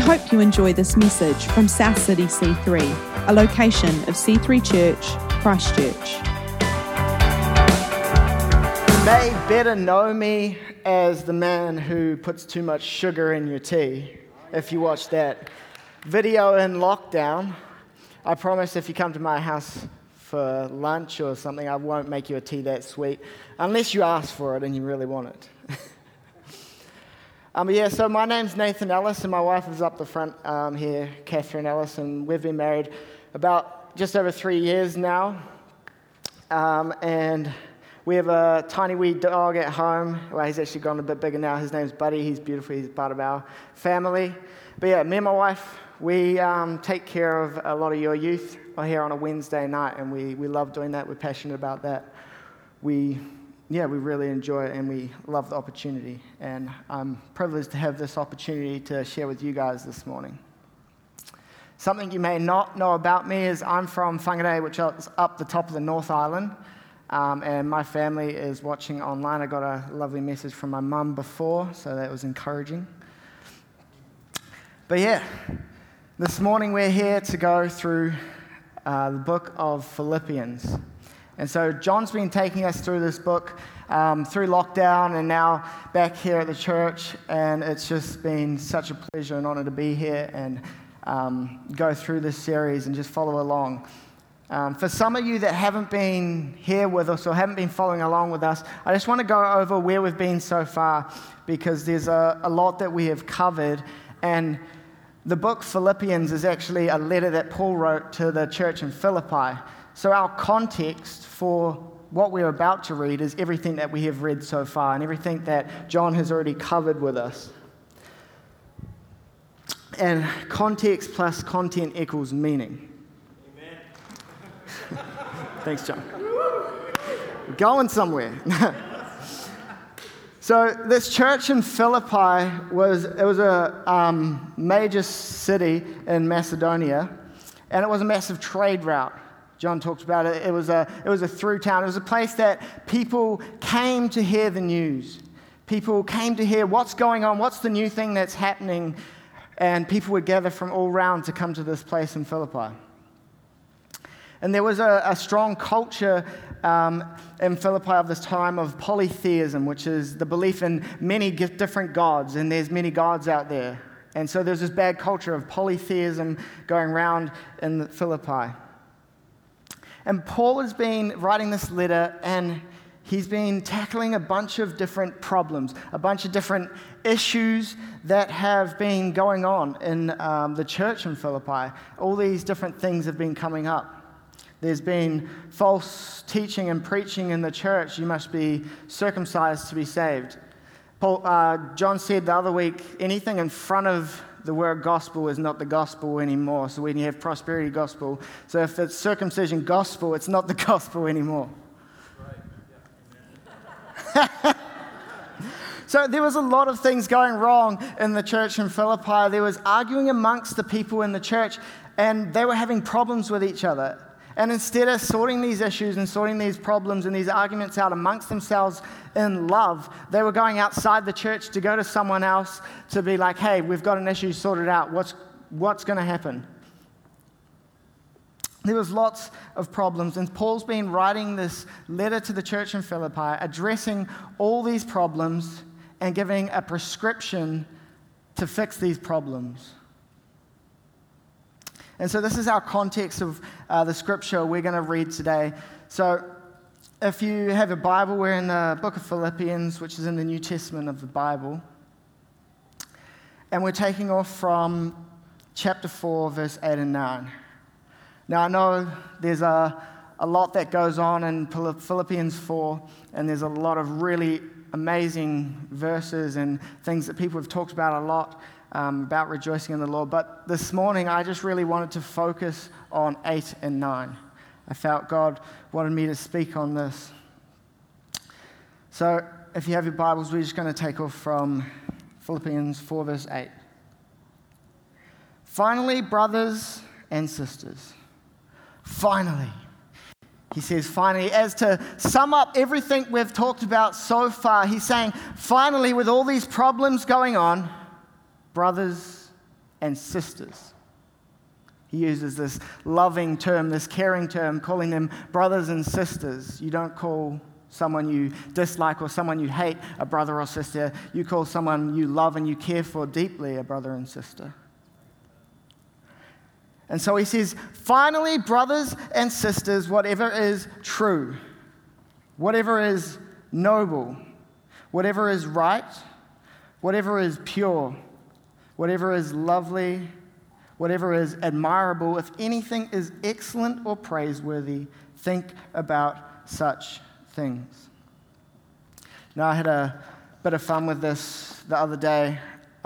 hope you enjoy this message from South City C3, a location of C3 Church, Christchurch. You may better know me as the man who puts too much sugar in your tea. If you watch that video in lockdown, I promise if you come to my house for lunch or something, I won't make you a tea that sweet, unless you ask for it and you really want it. So my name's Nathan Ellis, and my wife is up the front here, Catherine Ellis, and we've been married about just over 3 years now. And we have a tiny wee dog at home. Well, he's actually gone a bit bigger now. His name's Buddy. He's beautiful. He's part of our family. But yeah, me and my wife, we take care of a lot of your youth here on a Wednesday night, and we love doing that. We're passionate about that. We really enjoy it, and we love the opportunity. And I'm privileged to have this opportunity to share with you guys this morning. Something you may not know about me is I'm from Whangarei, which is up the top of the North Island. And my family is watching online. I got a lovely message from my mum before, so that was encouraging. But yeah, this morning we're here to go through the book of Philippians. And so John's been taking us through this book through lockdown and now back here at the church, and it's just been such a pleasure and honor to be here and go through this series and just follow along. For some of you that haven't been here with us or haven't been following along with us, I just want to go over where we've been so far, because there's a lot that we have covered. And the book Philippians is actually a letter that Paul wrote to the church in Philippi. So our context for what we're about to read is everything that we have read so far and everything that John has already covered with us. And context plus content equals meaning. Amen. Thanks, John. We're going somewhere. So this church in Philippi was a major city in Macedonia, and it was a massive trade route. John talked about it. It was a through town. It was a place that people came to hear the news. People came to hear what's going on, what's the new thing that's happening, and people would gather from all around to come to this place in Philippi. And there was a strong culture in Philippi of this time of polytheism, which is the belief in many different gods, and there's many gods out there. And so there's this bad culture of polytheism going around in Philippi. And Paul has been writing this letter, and he's been tackling a bunch of different problems, a bunch of different issues that have been going on in the church in Philippi. All these different things have been coming up. There's been false teaching and preaching in the church. You must be circumcised to be saved. John said the other week, anything in front of the word gospel is not the gospel anymore. So when you have prosperity gospel, so if it's circumcision gospel, it's not the gospel anymore. Right. So there was a lot of things going wrong in the church in Philippi. There was arguing amongst the people in the church, and they were having problems with each other. And instead of sorting these issues and sorting these problems and these arguments out amongst themselves in love, they were going outside the church to go to someone else to be like, hey, we've got an issue sorted out. What's going to happen? There was lots of problems, and Paul's been writing this letter to the church in Philippi, addressing all these problems and giving a prescription to fix these problems. And so this is our context of the scripture we're going to read today. So if you have a Bible, we're in the book of Philippians, which is in the New Testament of the Bible. And we're taking off from chapter 4, verse 8 and 9. Now, I know there's a lot that goes on in Philippians 4, and there's a lot of really amazing verses and things that people have talked about a lot. About rejoicing in the Lord. But this morning, I just really wanted to focus on 8 and 9. I felt God wanted me to speak on this. So if you have your Bibles, we're just going to take off from Philippians 4, verse 8. Finally, brothers and sisters, finally. He says, finally, as to sum up everything we've talked about so far, he's saying, finally, with all these problems going on, brothers and sisters. He uses this loving term, this caring term, calling them brothers and sisters. You don't call someone you dislike or someone you hate a brother or sister. You call someone you love and you care for deeply a brother and sister. And so he says, finally, brothers and sisters, whatever is true, whatever is noble, whatever is right, whatever is pure, whatever is lovely, whatever is admirable, if anything is excellent or praiseworthy, think about such things. Now, I had a bit of fun with this the other day.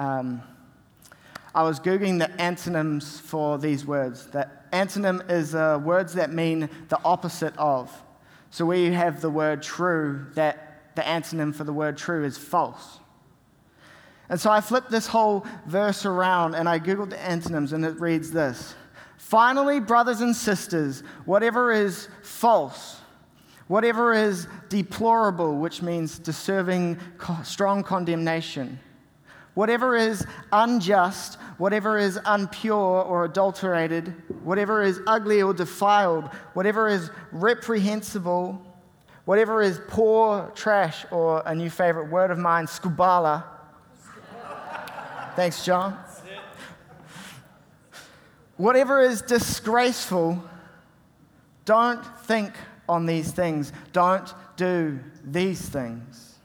I was Googling the antonyms for these words. The antonym is words that mean the opposite of. So where you have the word true, that the antonym for the word true is false. And so I flipped this whole verse around and I Googled the antonyms, and it reads this: finally, brothers and sisters, whatever is false, whatever is deplorable, which means deserving strong condemnation, whatever is unjust, whatever is impure or adulterated, whatever is ugly or defiled, whatever is reprehensible, whatever is poor, trash, or a new favorite word of mine, skubala. Thanks, John. Whatever is disgraceful, don't think on these things. Don't do these things.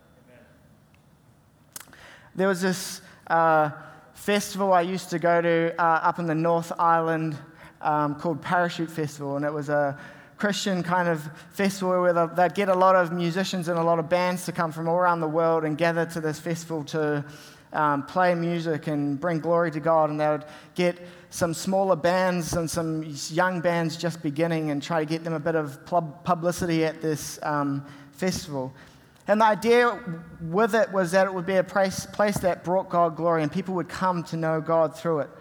There was this festival I used to go to up in the North Island called Parachute Festival, and it was a Christian kind of festival where they'd get a lot of musicians and a lot of bands to come from all around the world and gather to this festival to play music and bring glory to God. And they would get some smaller bands and some young bands just beginning and try to get them a bit of publicity at this festival. And the idea with it was that it would be a place that brought God glory and people would come to know God through it.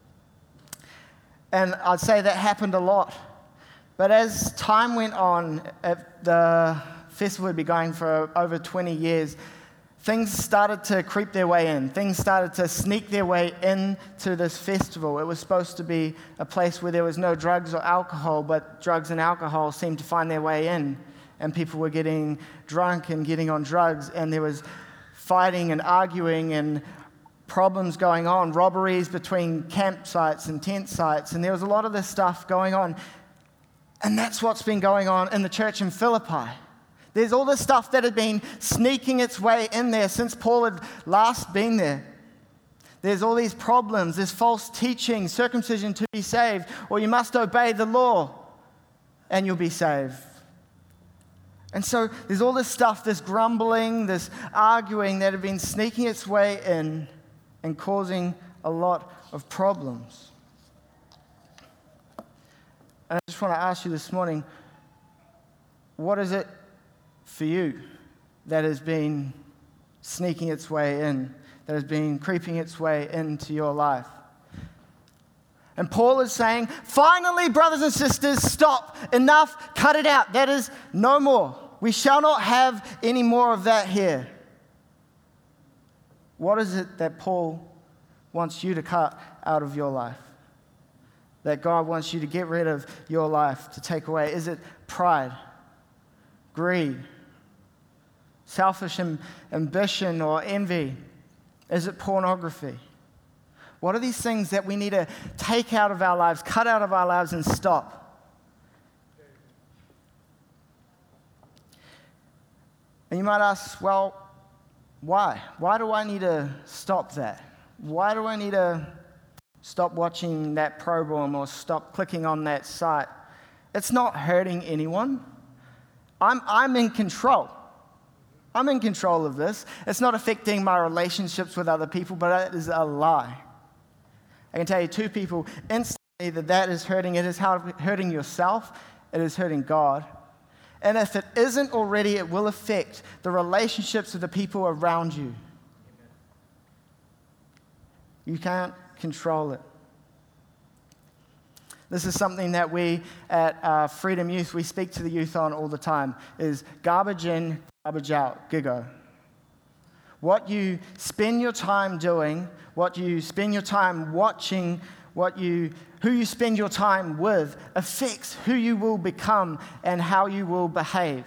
And I'd say that happened a lot. But as time went on, the festival had been going for over 20 years, things started to creep their way in. Things started to sneak their way into this festival. It was supposed to be a place where there was no drugs or alcohol, but drugs and alcohol seemed to find their way in. And people were getting drunk and getting on drugs, and there was fighting and arguing and problems going on, robberies between campsites and tent sites, and there was a lot of this stuff going on. And that's what's been going on in the church in Philippi. There's all this stuff that had been sneaking its way in there since Paul had last been there. There's all these problems, there's false teaching, circumcision to be saved, or you must obey the law and you'll be saved. And so there's all this stuff, this grumbling, this arguing that had been sneaking its way in and causing a lot of problems. And I just want to ask you this morning, what is it for you that has been sneaking its way in, that has been creeping its way into your life? And Paul is saying, finally, brothers and sisters, stop, enough, cut it out. That is no more. We shall not have any more of that here. What is it that Paul wants you to cut out of your life? That God wants you to get rid of your life, to take away? Is it pride, greed, selfish ambition or envy? Is it pornography? What are these things that we need to take out of our lives, cut out of our lives, and stop? And you might ask, well, why? Why do I need to stop that? Why do I need to stop watching that program or stop clicking on that site? It's not hurting anyone. I'm in control. I'm in control of this. It's not affecting my relationships with other people, but it is a lie. I can tell you two people instantly that is hurting. It is hurting yourself. It is hurting God. And if it isn't already, it will affect the relationships of the people around you. You can't control it. This is something that we at Freedom Youth, we speak to the youth on all the time, is garbage in, garbage out, GIGO. What you spend your time doing, what you spend your time watching, who you spend your time with affects who you will become and how you will behave.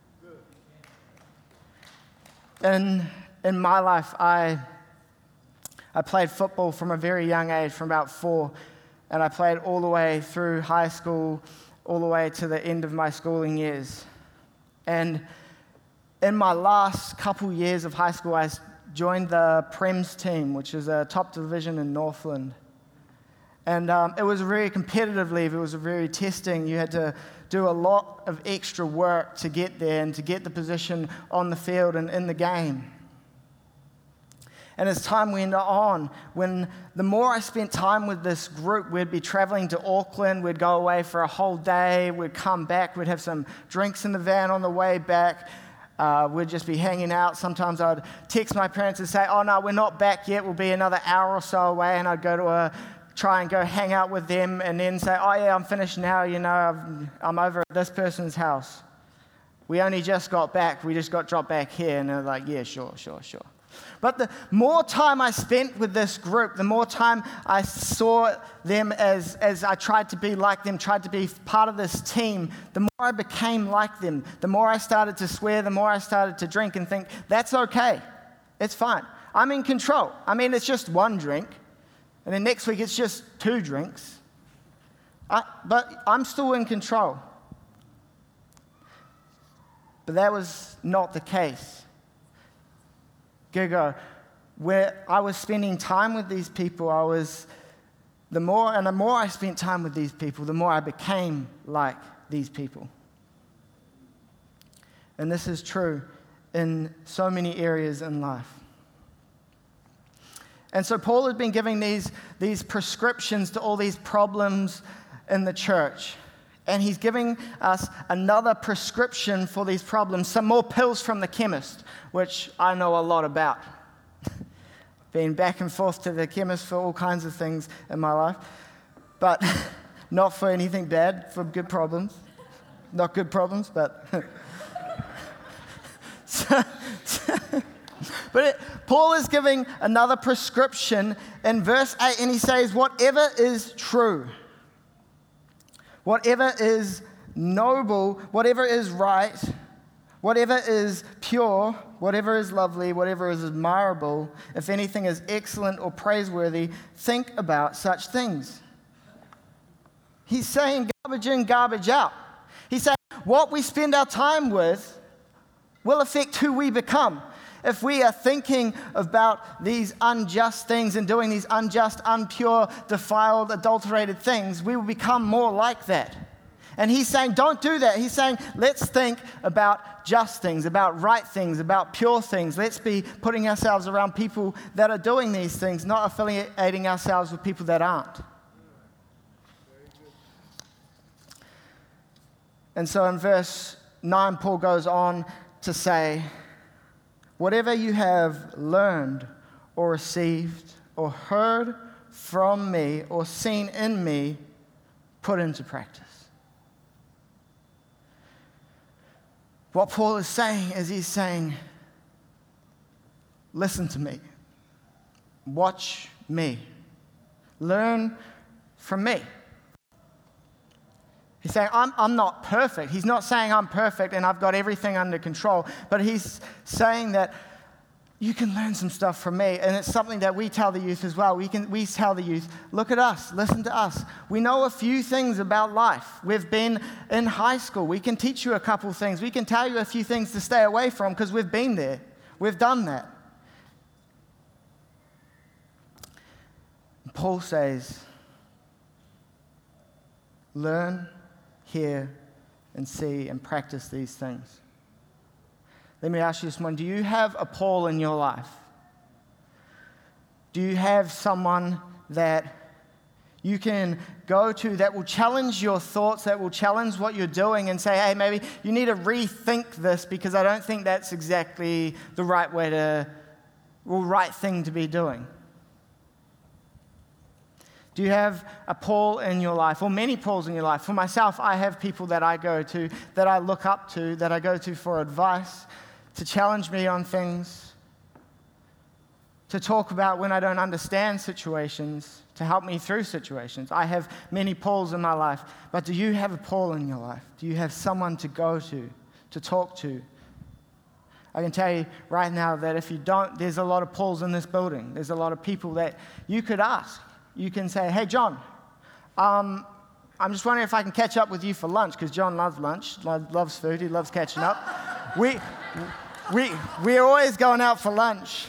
In my life, I played football from a very young age, from about 4, and I played all the way through high school, all the way to the end of my schooling years. And in my last couple years of high school, I joined the Prems team, which is a top division in Northland. And it was a very competitive league. It was a very testing. You had to do a lot of extra work to get there and to get the position on the field and in the game. And as time went on, the more I spent time with this group, we'd be traveling to Auckland, we'd go away for a whole day, we'd come back, we'd have some drinks in the van on the way back, we'd just be hanging out. Sometimes I'd text my parents and say, oh no, we're not back yet, we'll be another hour or so away, and I'd go to try and go hang out with them, and then say, oh yeah, I'm finished now, I'm over at this person's house. We only just got back, we just got dropped back here, and they're like, yeah, sure. But the more time I spent with this group, the more time I saw them as I tried to be like them, tried to be part of this team, the more I became like them, the more I started to swear, the more I started to drink and think, that's okay, it's fine. I'm in control. It's just one drink, and then next week it's just 2 drinks. But I'm still in control. But that was not the case. Where I was spending time with these people, the more I spent time with these people, the more I became like these people. And this is true in so many areas in life. And so Paul has been giving these prescriptions to all these problems in the church. And he's giving us another prescription for these problems, some more pills from the chemist, which I know a lot about. Been back and forth to the chemist for all kinds of things in my life, but not for anything bad, for good problems. Not good problems, but... Paul is giving another prescription in verse 8, and he says, whatever is true, whatever is noble, whatever is right, whatever is pure, whatever is lovely, whatever is admirable, if anything is excellent or praiseworthy, think about such things. He's saying garbage in, garbage out. He's saying what we spend our time with will affect who we become. If we are thinking about these unjust things and doing these unjust, impure, defiled, adulterated things, we will become more like that. And he's saying, don't do that. He's saying, let's think about just things, about right things, about pure things. Let's be putting ourselves around people that are doing these things, not affiliating ourselves with people that aren't. And so in verse 9, Paul goes on to say, whatever you have learned or received or heard from me or seen in me, put into practice. What Paul is saying is he's saying, listen to me. Watch me. Learn from me. He's saying, I'm not perfect. He's not saying I'm perfect and I've got everything under control. But he's saying that you can learn some stuff from me. And it's something that we tell the youth as well. We tell the youth, look at us, listen to us. We know a few things about life. We've been in high school. We can teach you a couple things. We can tell you a few things to stay away from because we've been there. We've done that. Paul says, learn, hear, and see, and practice these things. Let me ask you this one. Do you have a Paul in your life? Do you have someone that you can go to that will challenge your thoughts, that will challenge what you're doing and say, hey, maybe you need to rethink this because I don't think that's exactly the right thing to be doing? Do you have a Paul in your life, or many Pauls in your life? For myself, I have people that I go to, that I look up to, that I go to for advice, to challenge me on things. to talk about when I don't understand situations, to help me through situations. I have many Pauls in my life, but do you have a Paul in your life? Do you have someone to go to talk to? I can tell you right now that if you don't, there's a lot of Pauls in this building. There's a lot of people that you could ask. You can say, hey, John, I'm just wondering if I can catch up with you for lunch, because John loves lunch, loves food, he loves catching up. We're always going out for lunch.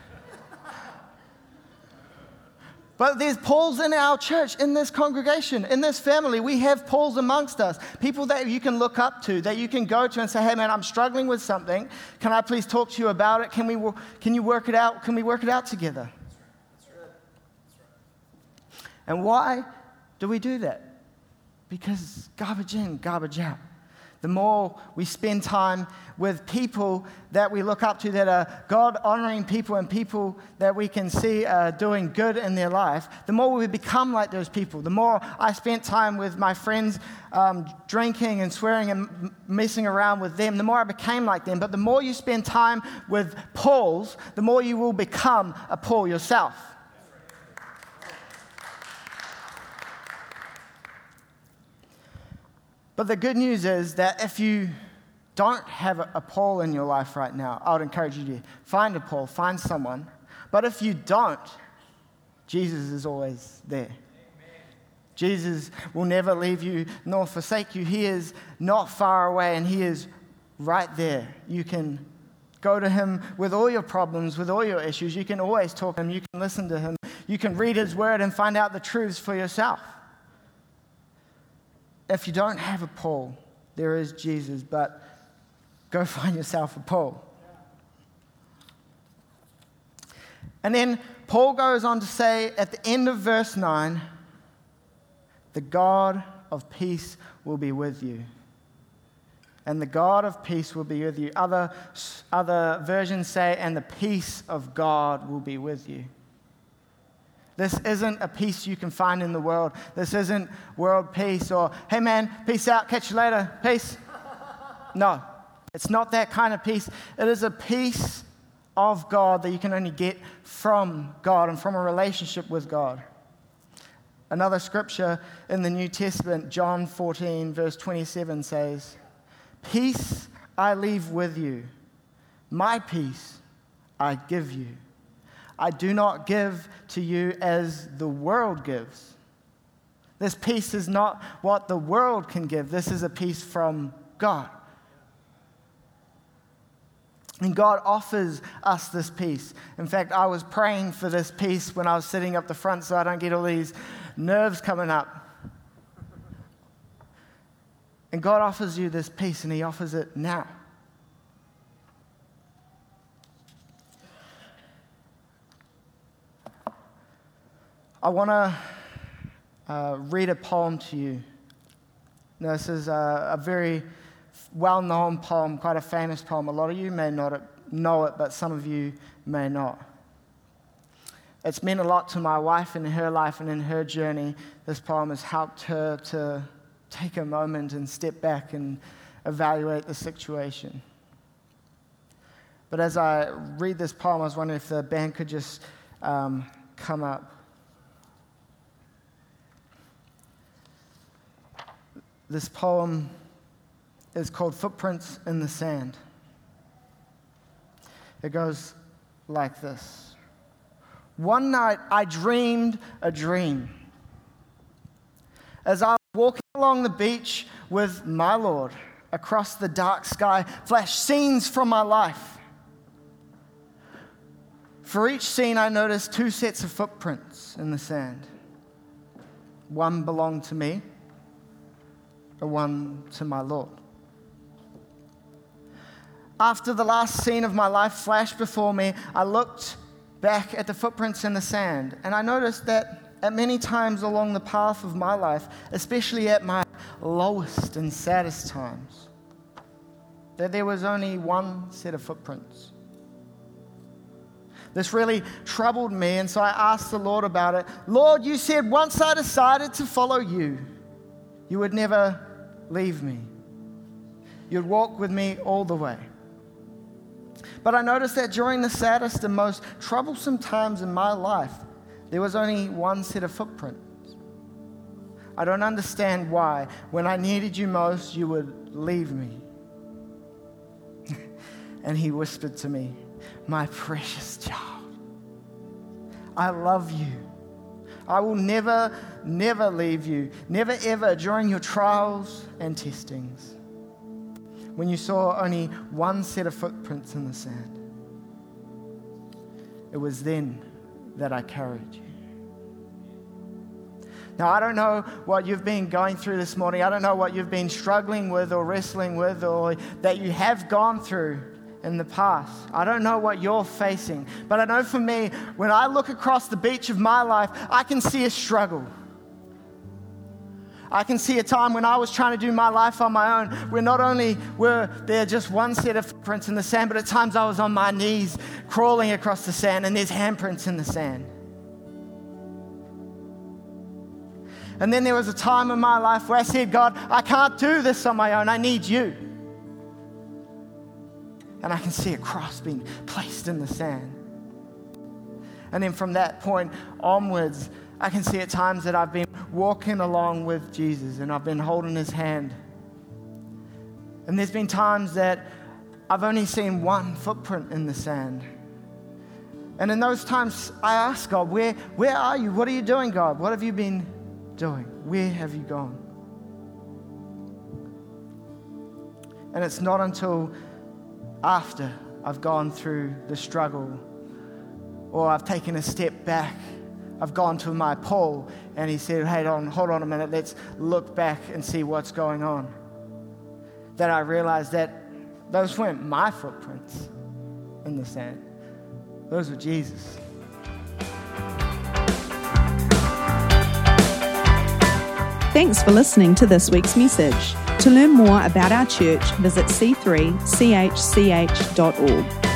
But there's Pauls in our church, in this congregation, in this family. We have Pauls amongst us, people that you can look up to, that you can go to and say, hey, man, I'm struggling with something. Can I please talk to you about it? Can you work it out? Can we work it out together? That's right. And why do we do that? Because garbage in, garbage out. The more we spend time with people that we look up to, that are God-honoring people and people that we can see are doing good in their life, the more we become like those people. The more I spent time with my friends drinking and swearing and messing around with them, the more I became like them. But the more you spend time with Pauls, the more you will become a Paul yourself. But the good news is that if you don't have a Paul in your life right now, I would encourage you to find a Paul, find someone. But if you don't, Jesus is always there. Amen. Jesus will never leave you nor forsake you. He is not far away, and he is right there. You can go to him with all your problems, with all your issues. You can always talk to him. You can listen to him. You can read his word and find out the truths for yourself. If you don't have a Paul, there is Jesus, but go find yourself a Paul. And then Paul goes on to say at the end of verse 9, the God of peace will be with you. And the God of peace will be with you. Other versions say, and the peace of God will be with you. This isn't a peace you can find in the world. This isn't world peace or, hey man, peace out, catch you later, peace. No, it's not that kind of peace. It is a peace of God that you can only get from God and from a relationship with God. Another scripture in the New Testament, John 14, verse 27 says, peace I leave with you, my peace I give you. I do not give to you as the world gives. This peace is not what the world can give. This is a peace from God. And God offers us this peace. In fact, I was praying for this peace when I was sitting up the front so I don't get all these nerves coming up. And God offers you this peace, and he offers it now. I want to read a poem to you. Now, this is a very well-known poem, quite a famous poem. A lot of you may not know it, but some of you may not. It's meant a lot to my wife in her life and in her journey. This poem has helped her to take a moment and step back and evaluate the situation. But as I read this poem, I was wondering if the band could just come up. This poem is called Footprints in the Sand. It goes like this. One night I dreamed a dream. As I was walking along the beach with my Lord, across the dark sky flashed scenes from my life. For each scene I noticed two sets of footprints in the sand. One belonged to me, and one to my Lord. After the last scene of my life flashed before me, I looked back at the footprints in the sand, and I noticed that at many times along the path of my life, especially at my lowest and saddest times, that there was only one set of footprints. This really troubled me, and so I asked the Lord about it. Lord, you said once I decided to follow you, you would never leave me. You'd walk with me all the way. But I noticed that during the saddest and most troublesome times in my life, there was only one set of footprints. I don't understand why. When I needed you most, you would leave me. And he whispered to me, my precious child, I love you. I will never, never leave you. Never, ever during your trials and testings. When you saw only one set of footprints in the sand, it was then that I carried you. Now, I don't know what you've been going through this morning. I don't know what you've been struggling with or wrestling with or that you have gone through in the past. I don't know what you're facing. But I know for me, when I look across the beach of my life, I can see a struggle. I can see a time when I was trying to do my life on my own, where not only were there just one set of footprints in the sand, but at times I was on my knees crawling across the sand and there's handprints in the sand. And then there was a time in my life where I said, God, I can't do this on my own. I need you. And I can see a cross being placed in the sand. And then from that point onwards, I can see at times that I've been walking along with Jesus and I've been holding his hand. And there's been times that I've only seen one footprint in the sand. And in those times, I ask God, where are you? What are you doing, God? What have you been doing? Where have you gone? And it's not until after I've gone through the struggle or I've taken a step back, I've gone to my Paul and he said, hey, hold on a minute, let's look back and see what's going on. That I realized that those weren't my footprints in the sand. Those were Jesus. Thanks for listening to this week's message. To learn more about our church, visit c3chch.org.